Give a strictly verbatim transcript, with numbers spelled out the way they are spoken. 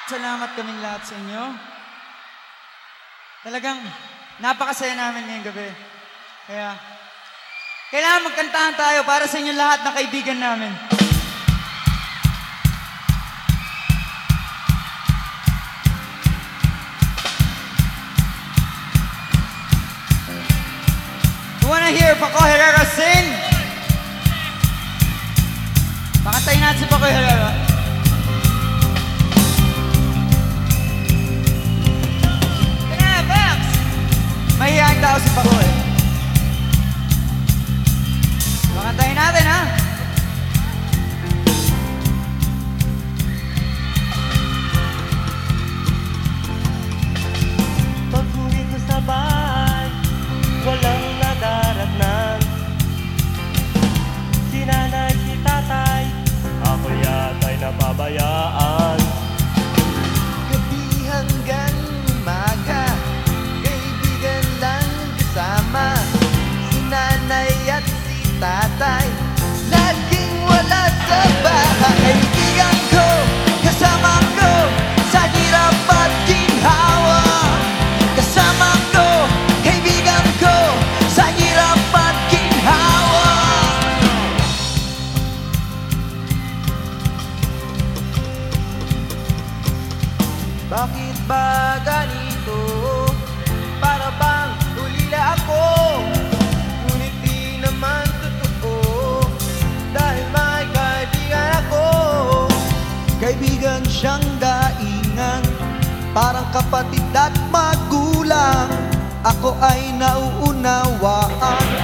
Salamat kaming lahat sa inyo. Talagang napakasaya namin ngayong gabi. Kaya, kailangan magkantahan tayo para sa inyo lahat na kaibigan namin. You wanna hear Paco Herrera sing? Pakantayin natin si Paco Herrera. Mahihayin tao si Paco eh. Pakantayin natin ha. Pag-uwi ko sa bahay, walang nadaratnan. Si nanay, si tatay, ako yata'y napabayaan. Gabi hanggang umaga, kaibigan lang kasama. Si nanay at si tatay, laging wala sa bahay. Kaibigan ko, kasama ko, sa hirap at ginhawa. Kasama ko, kaibigan ko, sa hirap at ginhawa. Bakit ba ganito? Para bang ulila ako? Ngunit di naman totoo, dahil may kaibigan ako. Kaibigan siyang daingan, parang kapatid at magulang. Ako ay nauunawaan